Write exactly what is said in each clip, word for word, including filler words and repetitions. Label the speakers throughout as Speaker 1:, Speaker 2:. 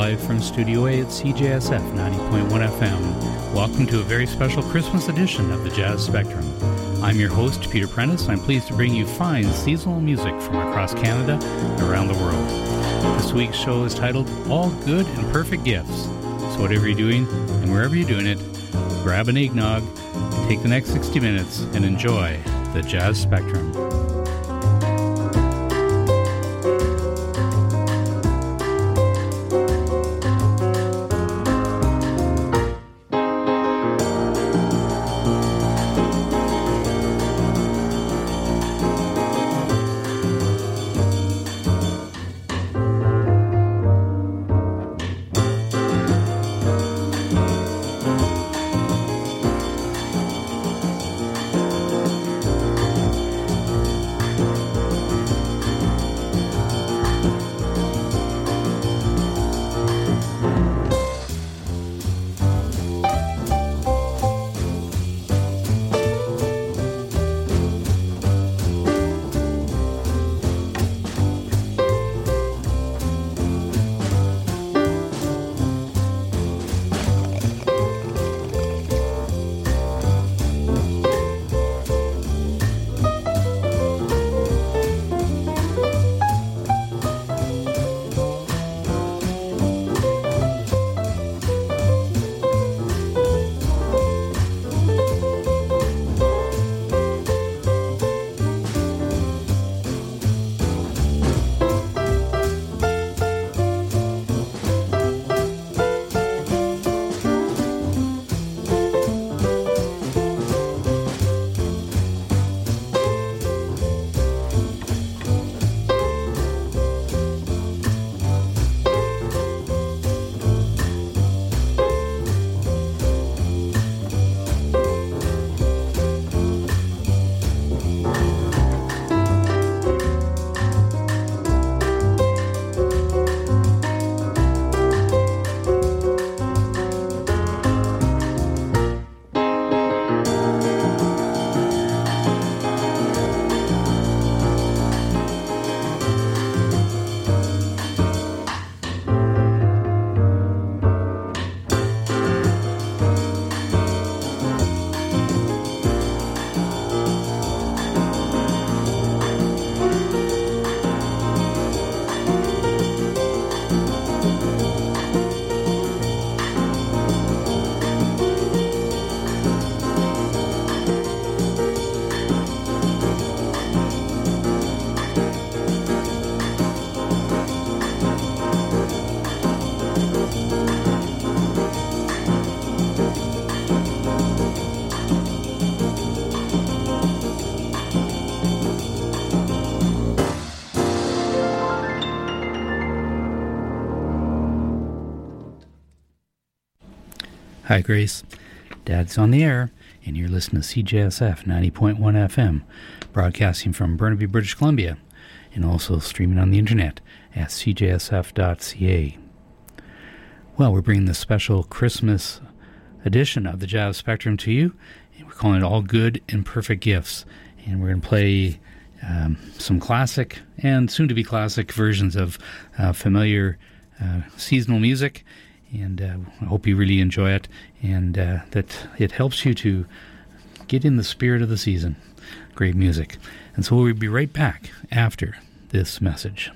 Speaker 1: live from Studio A at C J S F ninety point one F M. Welcome to a very special Christmas edition of the Jazz Spectrum. I'm your host, Peter Prentice. I'm pleased to bring you fine seasonal music from across Canada and around the world. This week's show is titled All Good and Perfect Gifts. So whatever you're doing and wherever you're doing it, grab an eggnog, take the next sixty minutes, and enjoy the Jazz Spectrum. Hi, Grace. Dad's on the air, and you're listening to C J S F ninety point one F M, broadcasting from Burnaby, British Columbia, and also streaming on the internet at c j s f dot c a. Well, we're bringing this special Christmas edition of the Jazz Spectrum to you, and we're calling it All Good and Perfect Gifts, and we're going to play um, some classic and soon-to-be classic versions of uh, familiar uh, seasonal music. And uh, I hope you really enjoy it, and uh, that it helps you to get in the spirit of the season. Great music. And so we'll be right back after this message.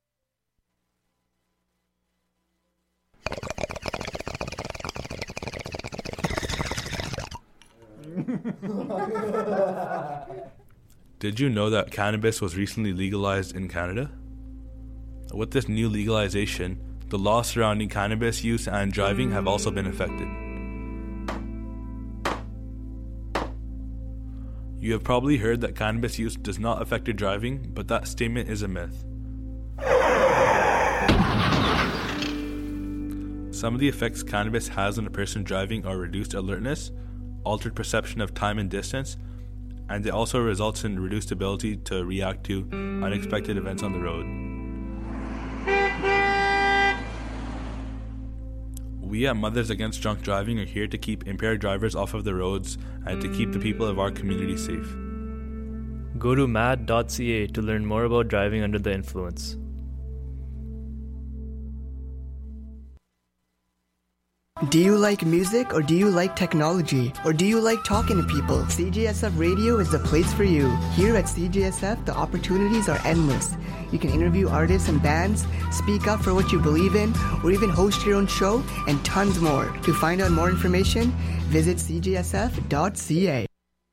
Speaker 2: Did you know that cannabis was recently legalized in Canada? With this new legalization, the laws surrounding cannabis use and driving have also been affected. You have probably heard that cannabis use does not affect your driving, but that statement is a myth. Some of the effects cannabis has on a person driving are reduced alertness, altered perception of time and distance, and it also results in reduced ability to react to unexpected events on the road. We at Mothers Against Drunk Driving are here to keep impaired drivers off of the roads and to keep the people of our community safe.
Speaker 3: Go to mad dot c a to learn more about driving under the influence.
Speaker 4: Do you like music, or do you like technology, or do you like talking to people? C J S F Radio is the place for you. Here at C J S F, the opportunities are endless. You can interview artists and bands, speak up for what you believe in, or even host your own show, and tons more. To find out more information, visit c j s f dot c a.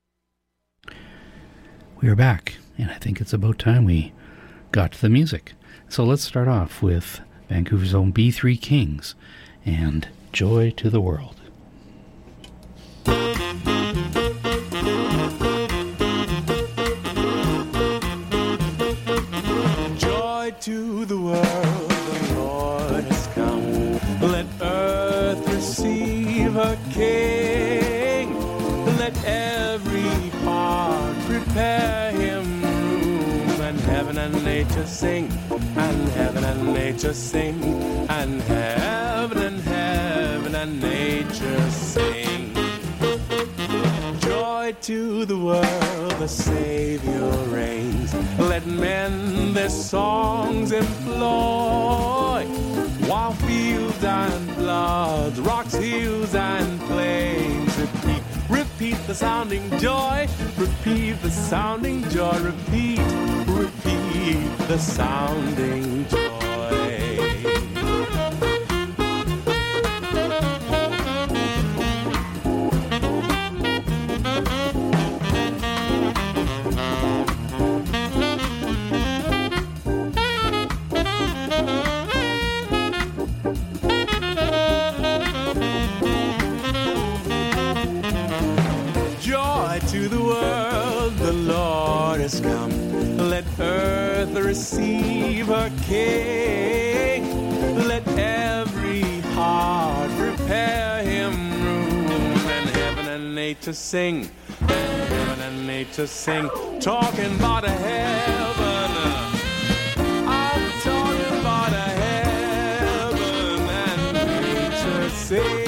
Speaker 1: We are back, and I think it's about time we got to the music. So let's start off with Vancouver's own B three Kings and Joy to the World.
Speaker 5: Joy to the world, the Lord has come. Let earth receive her King. Let every heart prepare him room. And heaven and nature sing, and heaven and nature sing, and heaven and heaven and nature sing. Joy to the world, the Savior reigns. Let men their songs employ, while fields and floods, rocks, hills and plains repeat, repeat the sounding joy, repeat the sounding joy, repeat, repeat the sounding joy. To the world the Lord has come. Let earth receive her King. Let every heart prepare him room. And heaven and nature sing, and heaven and nature sing. Talking about a heaven, I'm talking about a heaven and nature sing.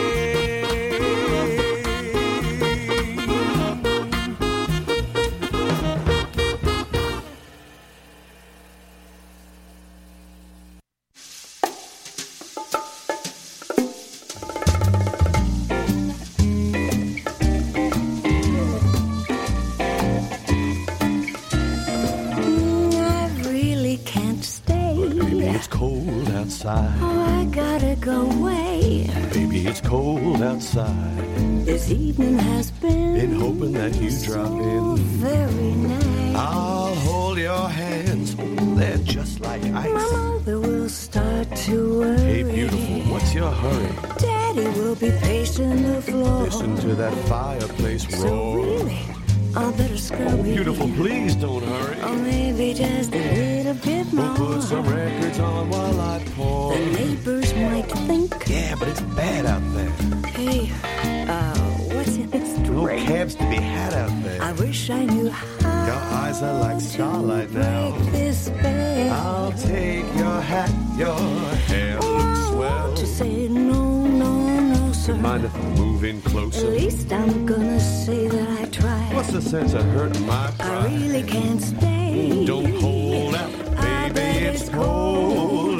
Speaker 6: Oh, I gotta go away.
Speaker 5: Baby, it's cold outside.
Speaker 6: This evening has been,
Speaker 5: been hoping that you
Speaker 6: so
Speaker 5: drop in.
Speaker 6: Very nice.
Speaker 5: I'll hold your hands, they're just like ice.
Speaker 6: My mother will start to worry.
Speaker 5: Hey, beautiful, what's your hurry?
Speaker 6: Daddy will be pacing the floor.
Speaker 5: Listen to that fireplace roar.
Speaker 6: So really, I better scurry.
Speaker 5: Oh, beautiful, please don't hurry.
Speaker 6: Or maybe just a little bit more.
Speaker 5: We'll put some records on while I pour.
Speaker 6: The neighbors might think,
Speaker 5: yeah, but it's bad out there.
Speaker 6: Hey, uh, what's in this drink?
Speaker 5: No cabs to be had out there.
Speaker 6: I wish I knew how.
Speaker 5: Your eyes are like starlight now.
Speaker 6: Break this spell.
Speaker 5: I'll take your hat, your hair looks swell.
Speaker 6: To say no, no, no, sir.
Speaker 5: Mind if I move in closer?
Speaker 6: At least I'm gonna say that I tried.
Speaker 5: What's the sense of hurting my pride?
Speaker 6: I really can't stay.
Speaker 5: Don't hold out, baby, it's cold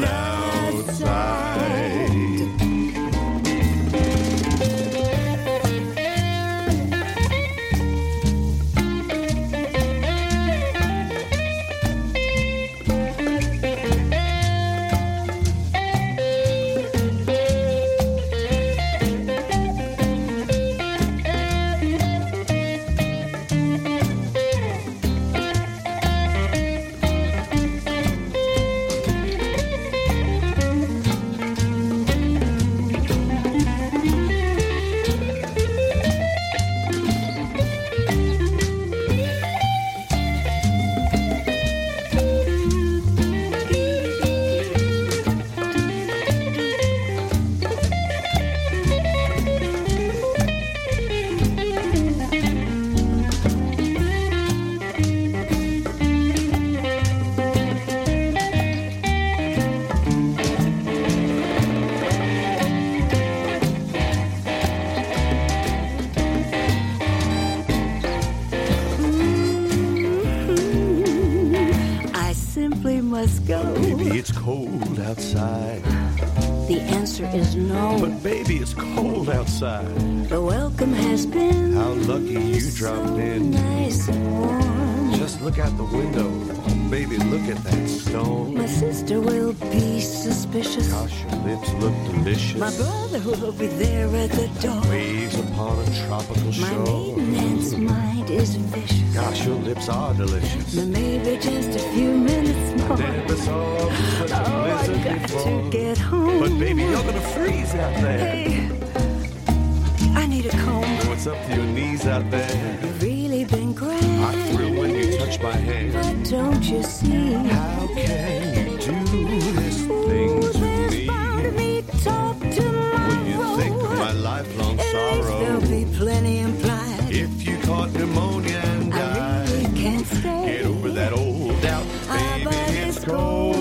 Speaker 5: outside.
Speaker 6: Must go.
Speaker 5: Baby, it's cold outside.
Speaker 6: The answer is no.
Speaker 7: But baby, it's cold outside.
Speaker 6: The welcome has been
Speaker 7: How lucky you
Speaker 6: so
Speaker 7: dropped in.
Speaker 6: nice and warm.
Speaker 7: Just look out the window. Baby, look at that stone.
Speaker 6: My sister will be suspicious.
Speaker 7: Gosh, your lips look delicious.
Speaker 6: My brother will be there at the door.
Speaker 7: Waves upon a tropical
Speaker 6: My
Speaker 7: shore.
Speaker 6: maiden aunt's mind is vicious.
Speaker 7: Gosh, your lips are delicious.
Speaker 6: But maybe just a few minutes more.
Speaker 7: Never saw such a
Speaker 6: Oh, I
Speaker 7: blizzard
Speaker 6: got
Speaker 7: before.
Speaker 6: to get home.
Speaker 7: But baby, you're gonna freeze out there.
Speaker 6: Hey, I need a comb.
Speaker 7: What's up to your knees out there?
Speaker 6: You've really been great.
Speaker 7: I thrill when you touch my hand.
Speaker 6: But don't you see?
Speaker 7: How can you do this thing
Speaker 6: Ooh,
Speaker 7: to
Speaker 6: there's
Speaker 7: me?
Speaker 6: bound to be talk tomorrow.
Speaker 7: When you think of my lifelong
Speaker 6: At least
Speaker 7: sorrow.
Speaker 6: there'll be plenty implied.
Speaker 7: If you caught pneumonia and
Speaker 6: I
Speaker 7: died,
Speaker 6: really can't stay.
Speaker 7: get over that old doubt,
Speaker 6: Ah,
Speaker 7: baby,
Speaker 6: but
Speaker 7: it's
Speaker 6: it's
Speaker 7: cold.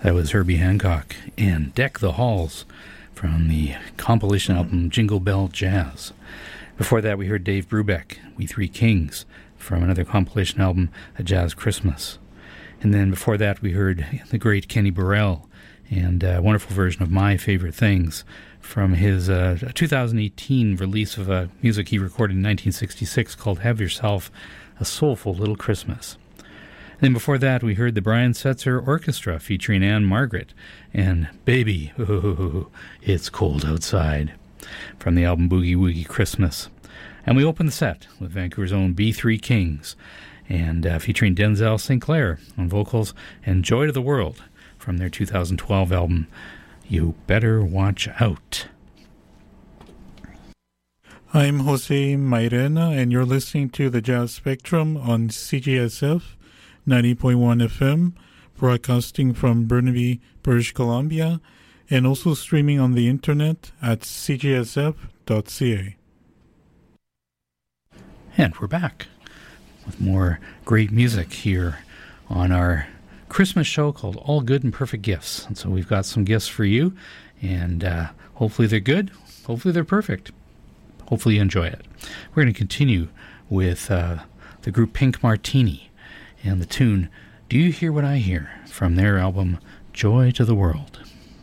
Speaker 1: That was Herbie Hancock and Deck the Halls from the compilation album Jingle Bell Jazz. Before that, we heard Dave Brubeck, We Three Kings, from another compilation album, A Jazz Christmas. And then before that, we heard the great Kenny Burrell and a wonderful version of My Favorite Things from his uh, two thousand eighteen release of uh, music he recorded in nineteen sixty-six called Have Yourself a Soulful Little Christmas. And then before that, we heard the Brian Setzer Orchestra featuring Anne Margaret and Baby, Ooh, It's Cold Outside from the album Boogie Woogie Christmas. And we opened the set with Vancouver's own B three Kings and uh, featuring Denzel Saint Clair on vocals and Joy to the World from their two thousand twelve album You Better Watch Out.
Speaker 8: I'm Jose Mairena, and you're listening to the Jazz Spectrum on C J S F ninety point one F M, broadcasting from Burnaby, British Columbia, and also streaming on the internet at c j s f dot c a.
Speaker 1: And we're back with more great music here on our Christmas show called All Good and Perfect Gifts. And so we've got some gifts for you, and uh, hopefully they're good, hopefully they're perfect. Hopefully you enjoy it. We're going to continue with uh, the group Pink Martini and the tune Do You Hear What I Hear from their album Joy to the World.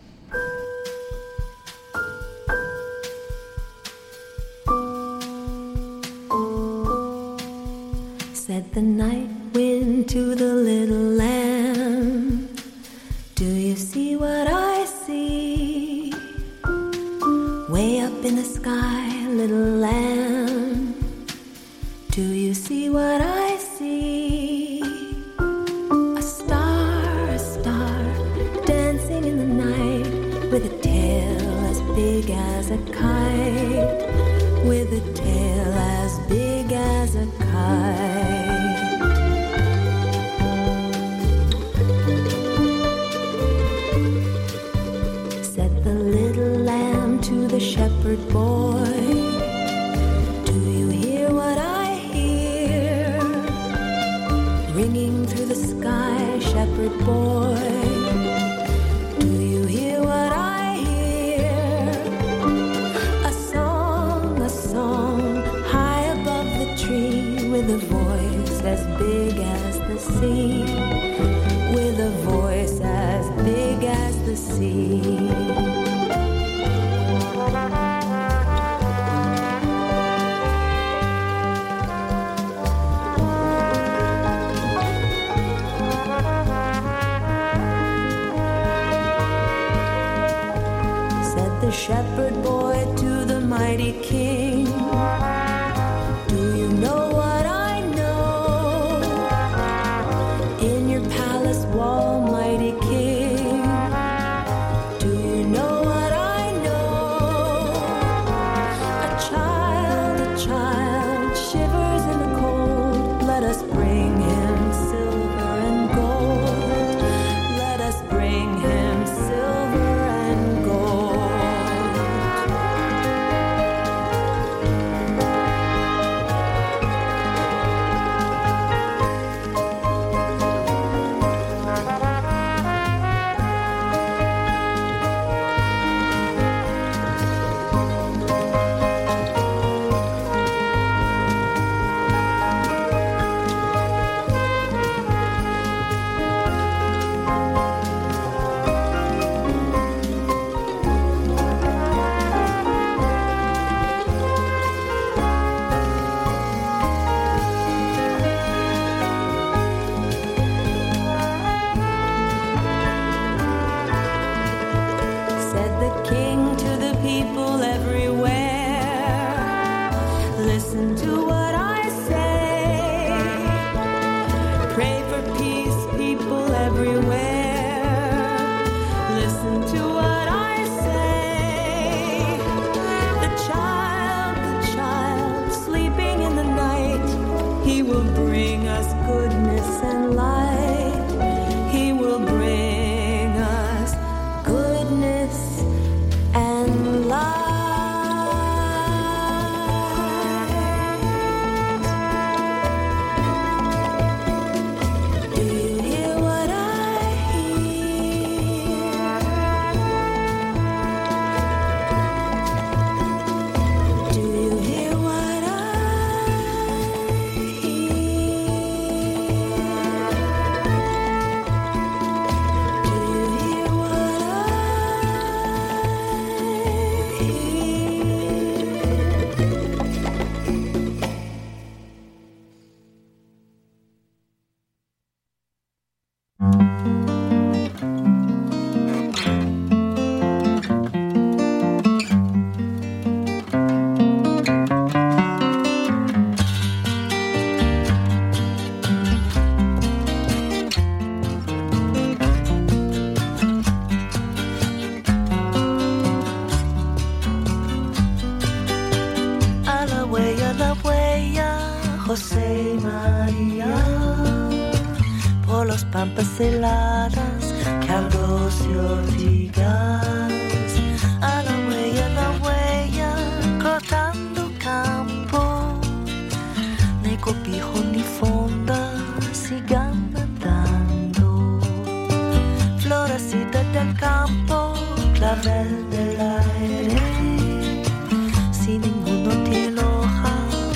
Speaker 6: Said the night wind to the little lamb, do you see what I see? Way up in the sky, little lamb, do you see what I see? A star, a star, dancing in the night, with a tail as big as a kite, with a tail as big as a kite. Said the little lamb to the shepherd boy, do you hear what I hear? Ringing through the sky, shepherd boy, do you hear what I hear? A song, a song, high above the tree, with a voice as big as the sea, with a voice as big as the sea. Said the shepherd boy to the mighty king, do you know what I know? In your palace wall, mighty king, do you know what I know? A child, a child shivers in the cold. Let us bring him silver and gold. Let us bring him silver and gold.
Speaker 9: José y María, por los pampas heladas que algo se ortigas, a la huella, la huella, cortando campo, ni cobijo ni fonda, sigan andando, florecita del campo, clavel del aire, si ninguno tiene hoja.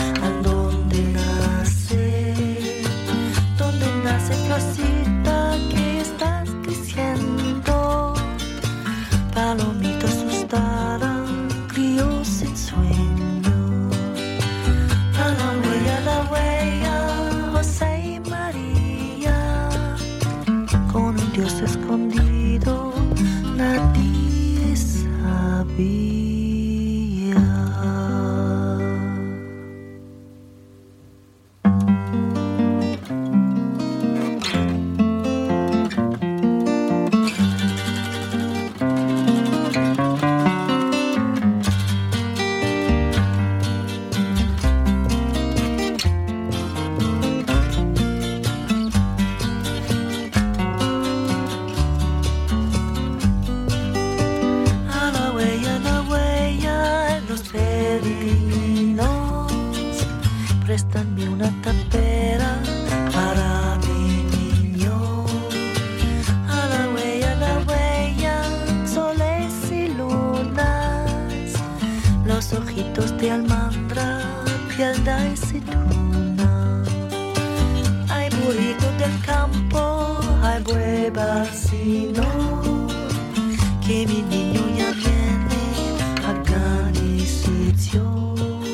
Speaker 9: Florcita que estás creciendo, palomita asustada, crió sin sueño. A la huella, la huella, José y María, con un Dios escondido, nadie sabía. Préstame una tapera para mi niño. A la huella, la huella, soles y lunas, los ojitos de almendra, piel de aceituna. Hay burrito del campo, hay buen vecino, que mi niño ya viene a ganar sitio.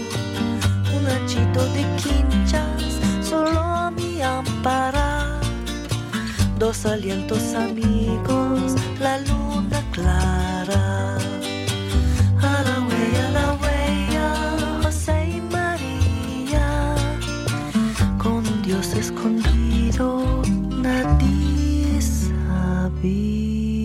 Speaker 9: De quinchas, solo mi ampara, dos alientos amigos, la luna clara. A la huella, la huella, José y María, con un Dios escondido, nadie sabía.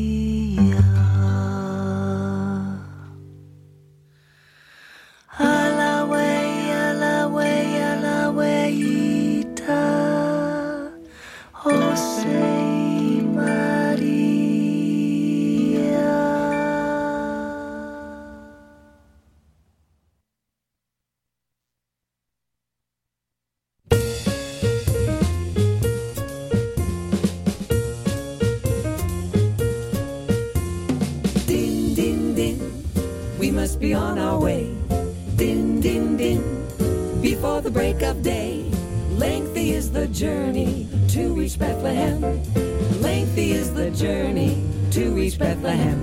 Speaker 10: Be on our way, din, din, din, before the break of day. Lengthy is the journey to reach Bethlehem. Lengthy is the journey to reach Bethlehem.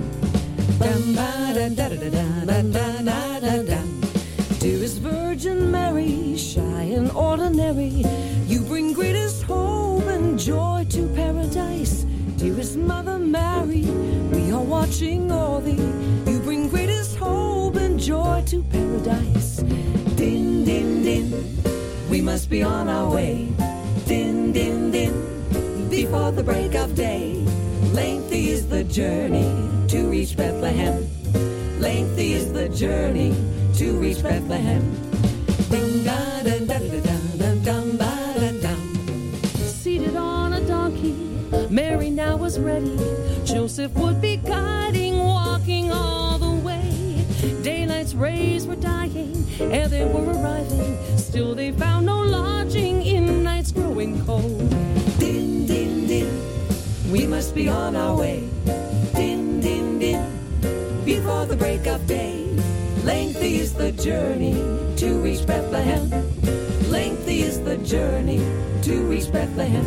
Speaker 10: Dearest Virgin Mary, shy and ordinary, you bring greatest hope and joy to paradise. Dearest Mother Mary, we are watching o'er thee. You bring greatest hope and joy to paradise. Din, din, din, we must be on our way. Din, din, din, before the break of day. Lengthy is the journey to reach Bethlehem. Lengthy is the journey to reach Bethlehem.
Speaker 11: Seated on a donkey, Mary now was ready. Joseph would be guiding, walking all the way. Daylight's rays were dying, and they were arriving. Still they found no lodging in nights growing cold.
Speaker 10: Din, din, din, we must be on our way. Din, din, din, before the break of day. Lengthy is the journey to reach Bethlehem. Lengthy is the journey to reach Bethlehem.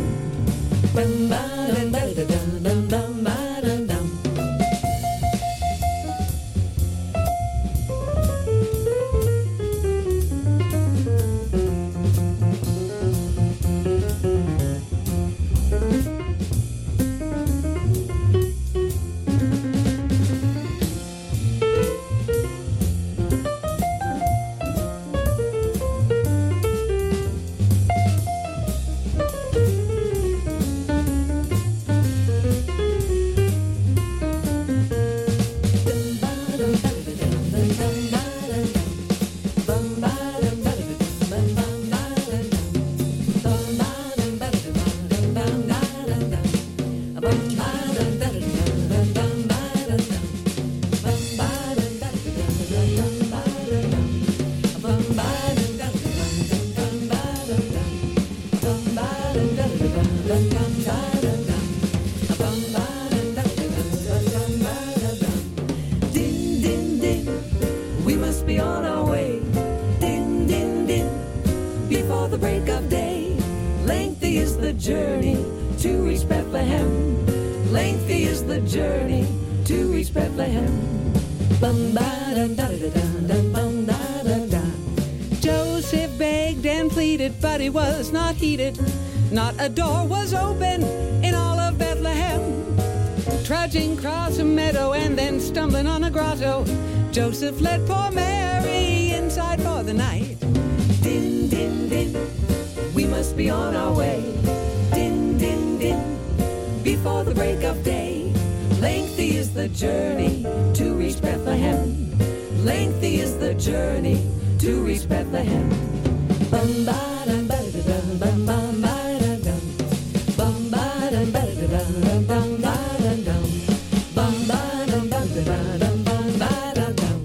Speaker 10: Din, din, din, we must be on our way. Din, din, din, before the break of day. Lengthy is the journey to reach Bethlehem. Lengthy is the journey to reach Bethlehem. Bum ba dum da da da dum bum da da da.
Speaker 11: Joseph begged and pleaded, but he was not heeded. Not a door was open in all of Bethlehem. Trudging across a meadow and then stumbling on a grotto, Joseph led poor Mary inside for the night.
Speaker 10: Din, din, din, we must be on our way. Din, din, din, before the break of day. Lengthy is the journey to reach Bethlehem. Lengthy is the journey to reach Bethlehem. Bum ba dum ba da dum bum bum ba da dum. Bum ba dum ba da dum bum ba da dum. Bum ba dum ba da dum bum ba da dum.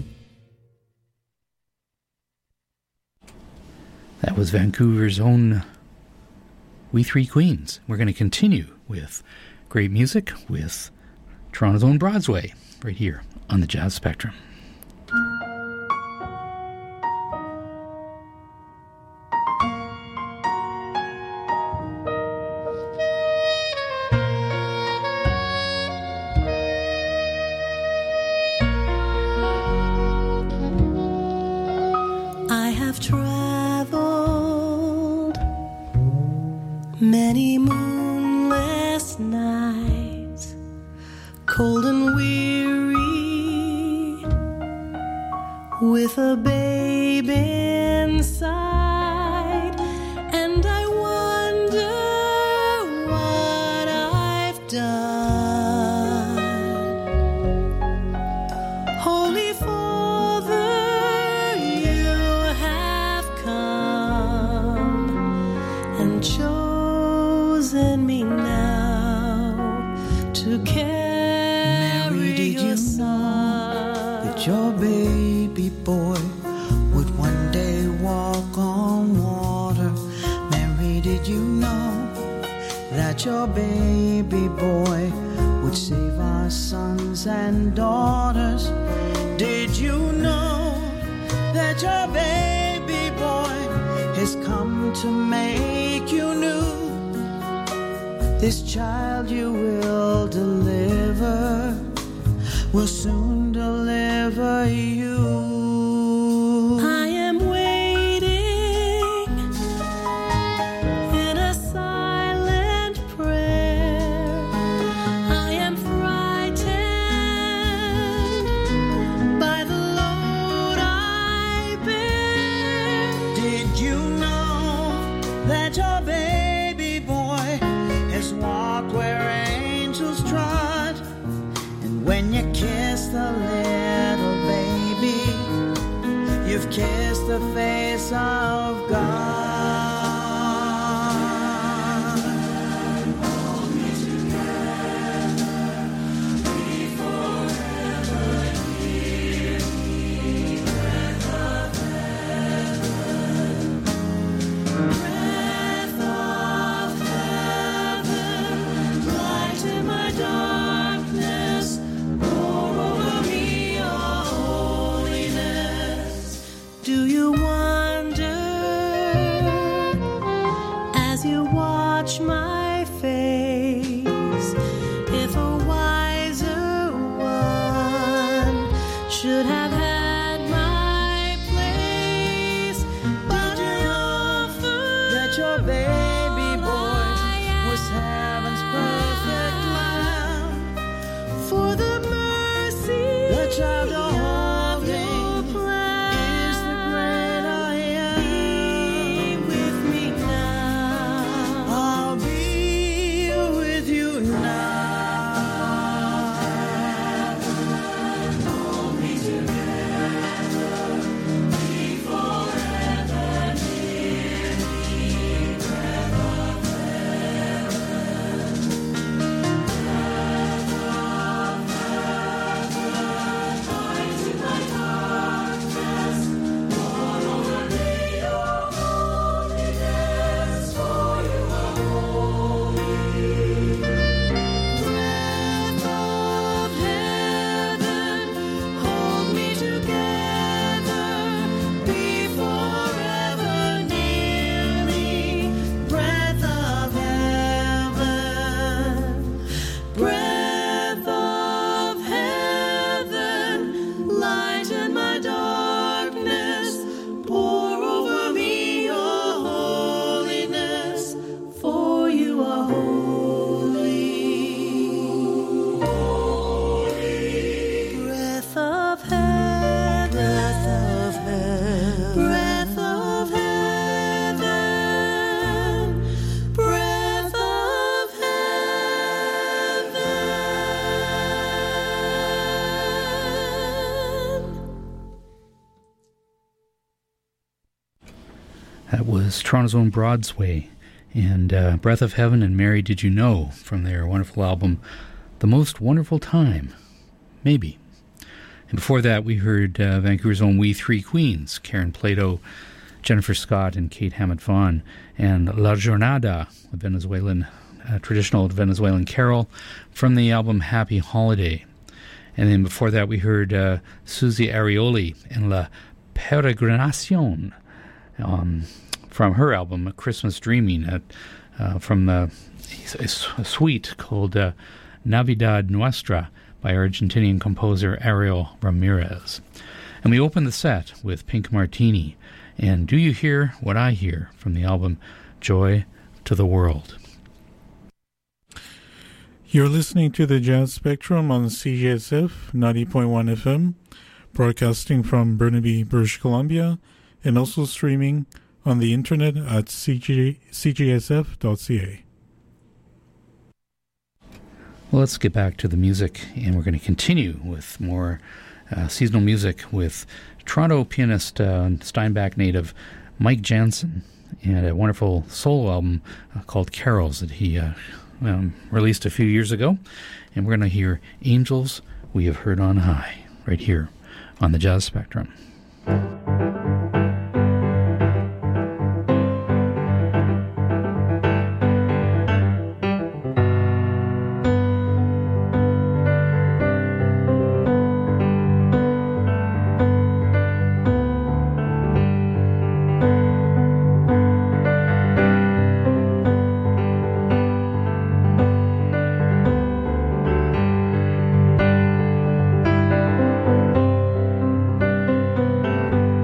Speaker 1: That was Vancouver's own We Three Queens. We're going to continue with great music with Toronto's own Broadway right here on the Jazz Spectrum.
Speaker 9: I have traveled many moonless nights, cold and weary, with a babe inside, and I wonder what I've done. Holy Father, you have come and chosen me now to carry your son.
Speaker 12: That your baby boy would one day walk on water. Mary, did you know that your baby boy would save our sons and daughters? Did you know that your baby boy has come to make you new? This child you will deliver will soon deliver you.
Speaker 9: I am waiting in a silent prayer. I am frightened by the load I bear.
Speaker 12: Did you know that your baby boy has walked where angels trod? And when you kiss the little baby, you've kissed the face of God. Hold me together, be forever near me, breath of heaven, breath of heaven, light in my darkness, pour over me your holiness.
Speaker 9: Do you wonder as you watch my face if a wiser one should have had my place? But I offer
Speaker 12: That your baby boy was heaven's perfect lamb.
Speaker 9: for the mercy
Speaker 12: The child you're
Speaker 9: of
Speaker 12: holding
Speaker 9: your plan.
Speaker 12: is the great I
Speaker 9: Be
Speaker 12: am.
Speaker 9: with me now.
Speaker 12: I'll be with you now. Hold me together, be forever near me, breath of heaven, breath of heaven, light
Speaker 1: That was Toronto's own Broadsway and uh, Breath of Heaven and Mary Did You Know from their wonderful album, The Most Wonderful Time, maybe. And before that, we heard uh, Vancouver's own We Three Queens, Karen Plato, Jennifer Scott, and Kate Hammett Vaughan, and La Jornada, a Venezuelan, uh, traditional Venezuelan carol from the album Happy Holiday. And then before that, we heard uh, Susie Arioli and La Peregrinación um, from her album Christmas Dreaming, uh, uh, from uh, a, a suite called uh, Navidad Nuestra by Argentinian composer Ariel Ramirez. And we opened the set with Pink Martini and Do You Hear What I Hear from the album Joy to the World.
Speaker 8: You're listening to the Jazz Spectrum on C J S F ninety point one F M, broadcasting from Burnaby, British Columbia, and also streaming on the internet at c g s f dot c a.
Speaker 1: Well, let's get back to the music, and we're going to continue with more uh, seasonal music with Toronto pianist uh, Steinbach native Mike Jansen and a wonderful solo album uh, called Carols that he uh, um, released a few years ago. And we're going to hear Angels We Have Heard on High right here on the Jazz Spectrum.
Speaker 13: Thank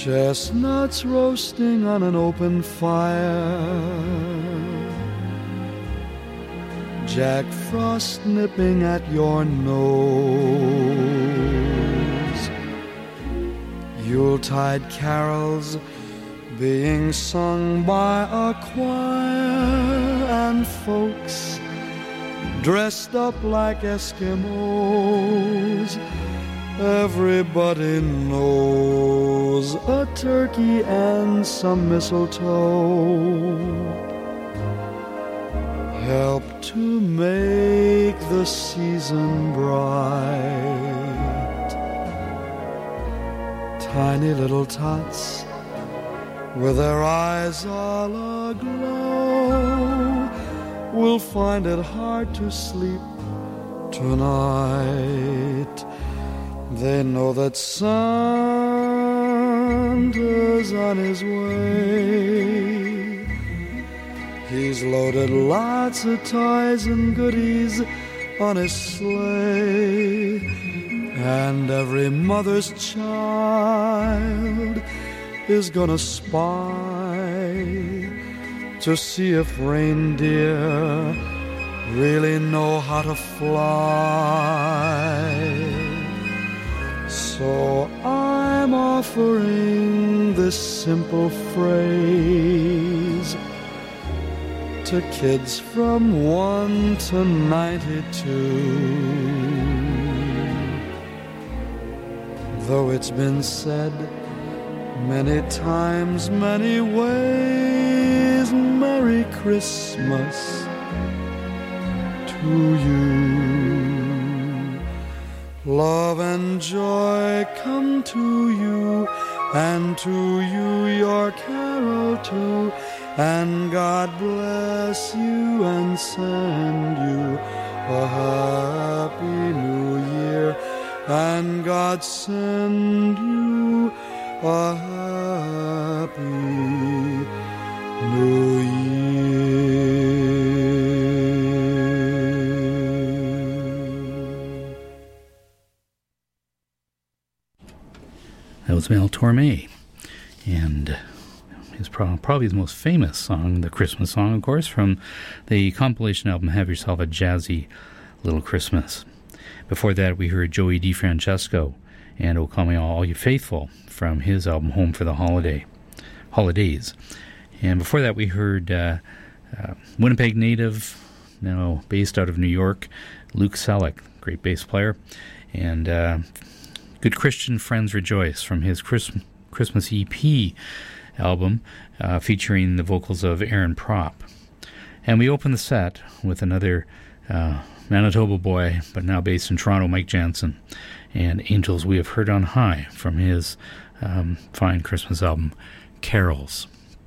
Speaker 13: Chestnuts roasting on an open fire, Jack Frost nipping at your nose, Yuletide carols being sung by a choir, and folks dressed up like Eskimos. Everybody knows a turkey and some mistletoe help to make the season bright. Tiny little tots with their eyes all aglow will find it hard to sleep tonight. They know that Santa's on his way. He's loaded lots of toys and goodies on his sleigh, and every mother's child is gonna spy to see if reindeer really know how to fly. So I'm offering this simple phrase to kids from one to ninety-two. Though it's been said many times, many ways, Merry Christmas to you. Love and joy come to you, and to you your carol too, and God bless you and send you a happy new year, and God send you a happy new year.
Speaker 1: That was Mel Torme, and his pro- probably his most famous song, the Christmas song, of course, from the compilation album Have Yourself a Jazzy Little Christmas. Before that, we heard Joey DeFrancesco and O Come All You Faithful from his album Home for the Holiday Holidays. And before that, we heard uh, uh, Winnipeg native, now based out of New York, Luke Selleck, great bass player, and uh, Good Christian Friends Rejoice from his Christ- Christmas E P album, uh, featuring the vocals of Aaron Propp. And we open the set with another uh, Manitoba boy, but now based in Toronto, Mike Jansen, and Angels We Have Heard on High from his um, fine Christmas album, Carols.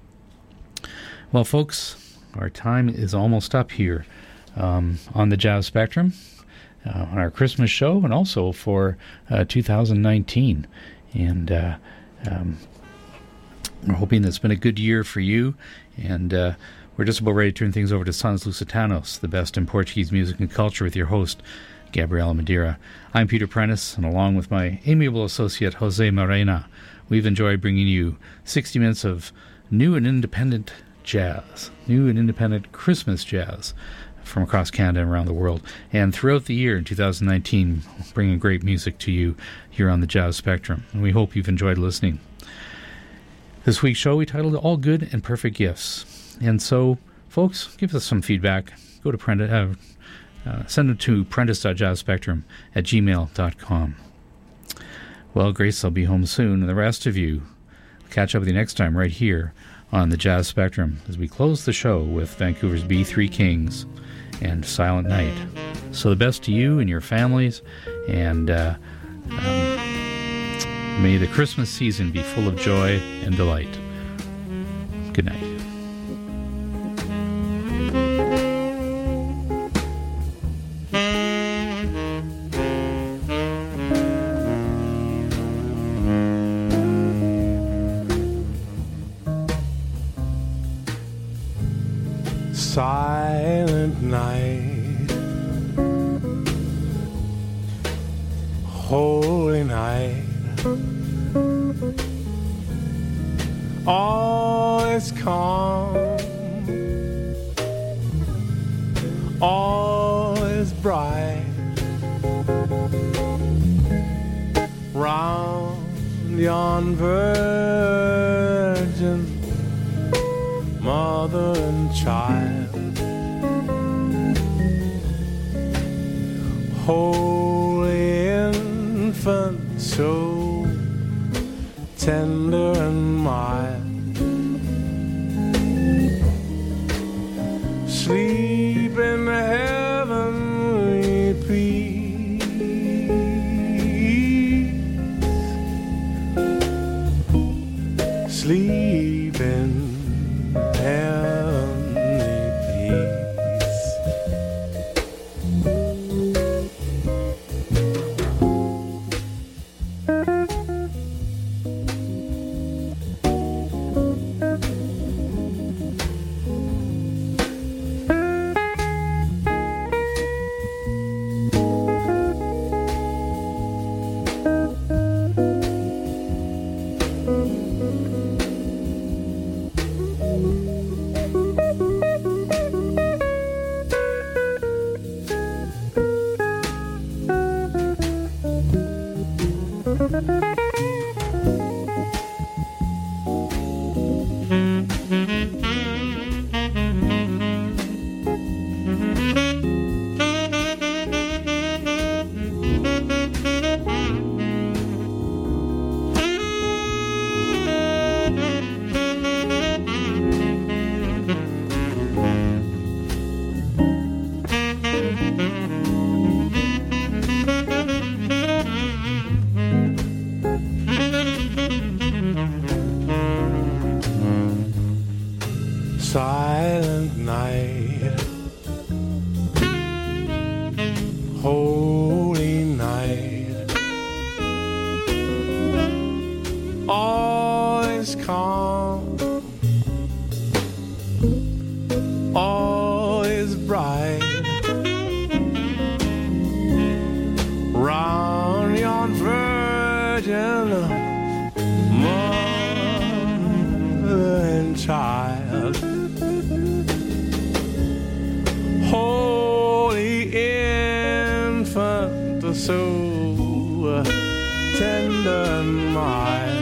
Speaker 1: Well, folks, our time is almost up here um, on the Jazz Spectrum. Uh, on our Christmas show, and also for uh, two thousand nineteen. And uh, um, we're hoping that it's been a good year for you. And uh, we're just about ready to turn things over to Sons Lusitanos, the best in Portuguese music and culture, with your host, Gabriela Madeira. I'm Peter Prentice, and along with my amiable associate, Jose Morena, we've enjoyed bringing you sixty minutes of new and independent jazz, new and independent Christmas jazz, from across Canada and around the world, and throughout the year in two thousand nineteen, bringing great music to you here on the Jazz Spectrum, and we hope you've enjoyed listening. This week's show we titled All Good and Perfect Gifts, and so, folks, give us some feedback. Go to Prentice, uh, uh, send it to prentice dot jazz spectrum at gmail dot com. Well, Grace, I'll be home soon, and the rest of you, I'll catch up with you next time right here on the Jazz Spectrum as we close the show with Vancouver's B three Kings and Silent Night. So the best to you and your families, and uh, um, may the Christmas season be full of joy and delight. Good night.
Speaker 5: Silent night, holy night, calm, all is bright round yon virgin mother and child. Holy infant, so tender and mild, sleep in heavenly peace, sleep in heavenly peace. Silent night, holy night, all is calm, all is bright round yon virgin mother and child. Holy infant, so tender and mild,